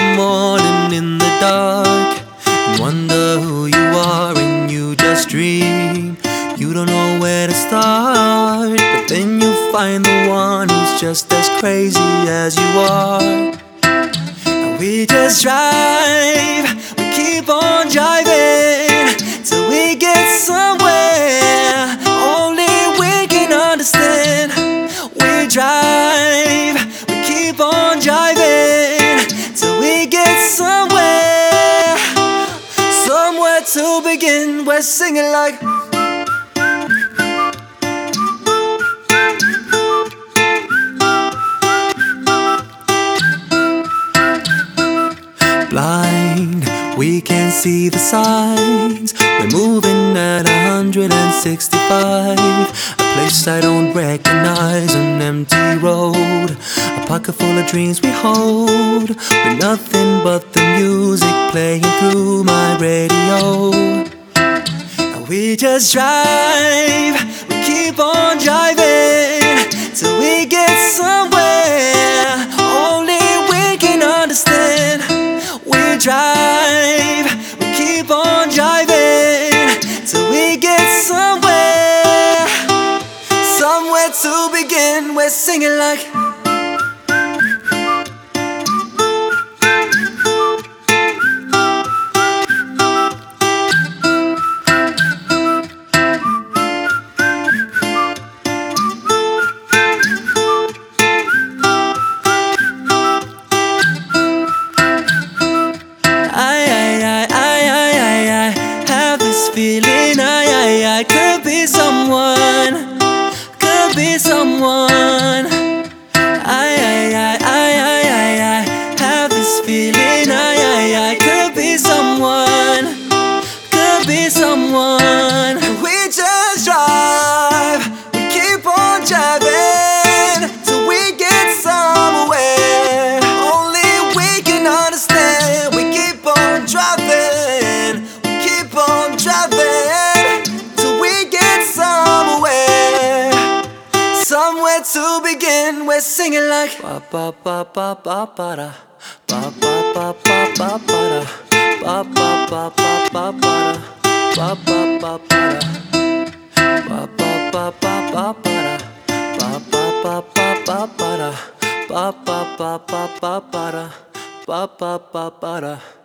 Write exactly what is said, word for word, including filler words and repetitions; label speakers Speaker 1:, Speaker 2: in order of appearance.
Speaker 1: morning in the dark and wonder who you are, and you just dream. You don't know where to start, but then you find the one who's just as crazy as you are. And we just drive, we keep on driving till we get somewhere only we can understand. We drive, we keep on driving till we get somewhere, somewhere to begin. We're singing like blind, we can't see the signs. We're moving at a hundred and sixty-five, a place I don't recognize, an empty road, a pocket full of dreams we hold, with nothing but the music playing through my radio. And we just drive, we keep on driving till we get somewhere only we can understand. We drive, we keep on driving till we get somewhere, somewhere to begin. We're singing like feeling I, I, I could be someone, could be someone. I, I, I, I, I, I have this feeling I, I, I could be someone, could be someone. We just drive, we keep on driving till we get somewhere only we can understand. We keep on driving, driving till we get somewhere, somewhere to begin. We're singing like ba ba ba ba ba ba da, ba ba ba ba ba ba da, ba ba ba ba ba ba da, ba ba ba ba da, ba ba ba ba ba ba da, ba ba ba ba ba ba da, ba ba ba ba ba ba da, ba ba ba ba da.